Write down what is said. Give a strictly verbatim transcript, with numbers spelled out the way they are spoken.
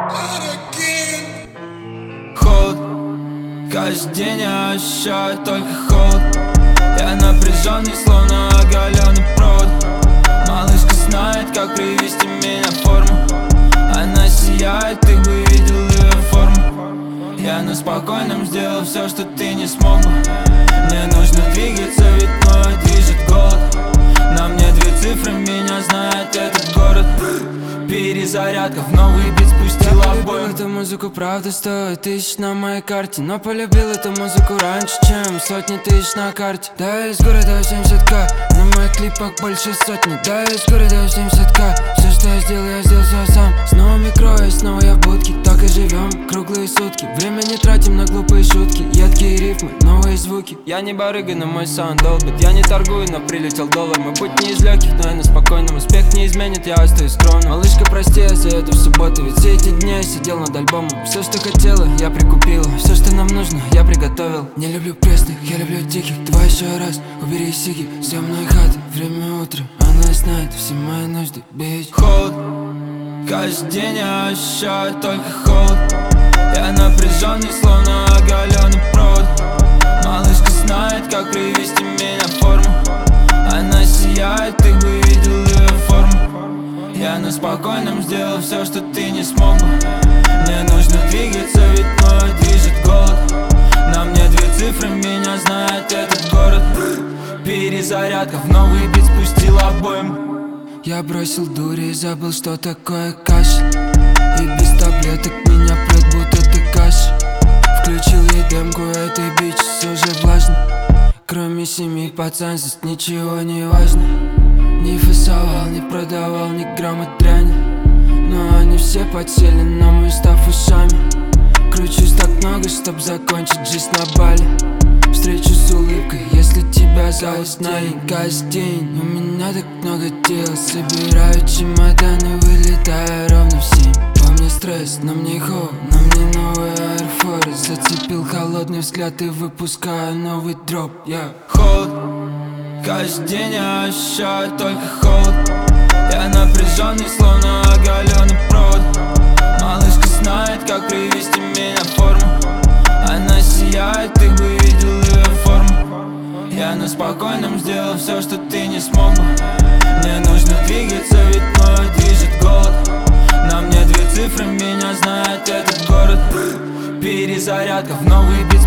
Холод, каждый день я ощущаю только холод. Я напряженный, словно оголенный провод. Малышка знает, как привести меня в форму. Она сияет, ты бы видел ее форму. Я на спокойном сделал все, что ты не смог бы. Мне нужно двигаться, ведь мною движет голод. На мне две цифры, меня знает этот город. Перезарядка, в новый бит спустил обоим. Эту музыку правда стоит тысяч на моей карте, но полюбил эту музыку раньше, чем сотни тысяч на карте. Да, из города семьдесят ка, на моих клипах больше сотни. Да, из города семьдесят ка, все, что я сделал, я сделал все сам. Снова микро, и снова я в будке, так и живем круглые сутки. Время не тратим на глупые шутки, едкие рифмы, новые звуки. Я не барыга, но мой саунд долбит. Я не торгую, но прилетел доллар. Мой путь не из легких, но я на спокойном. Успех не изменит, я остаюсь скромным. Малышка, прости, я заеду в субботу, ведь все эти дни я сидел над альбомом. Все, что хотела, я прикупила. Все, что нам нужно, я приготовил. Не люблю пресных, я люблю тихих. Давай еще раз, убери сиги, съемные хаты. Время утра, она знает все мои нужды, бич. Холод, каждый день я ощущаю только холод. Я напряженный, словно оголенный провод. Малышка знает, как привести меня в форму. Она сияет, ты бы видел ее форму. Я на спокойном сделал все, что ты не смог бы. Мне нужно двигаться, ведь мною движет голод. На мне две цифры, меня знает этот город. Перезарядка, в новый бит спустил обоим. Я бросил дури и забыл, что такое кашель. И без таблеток меня прет, будто ты кашель. Включил ей демку, этой бич уже влажно. Кроме семьи пацан, здесь ничего не важно. Не фасовал, не продавал ни грамма дряни. Но они все подсели на мой став ушами. Кручусь так много, чтоб закончить жизнь на Бали. Встречу с улыбкой, если тебя зовут на день. Каждый день у меня так много дел. Собираю чемоданы, вылетаю ровно в семь. По мне стресс, на мне холод, на мне новый Air Force. Зацепил холодный взгляд и выпускаю новый дроп, yeah. Холод, каждый день я ощущаю только холод. Я напряженный, словно оголенный провод. Малышка знает, как привести меня в форму. Она сияет, ты бы видел ее форму. Я на спокойном сделал все, что ты не смог бы. Мне нужно двигаться, ведь мною движет голод. На мне две цифры, меня знает этот город. Перезарядка, в новый бит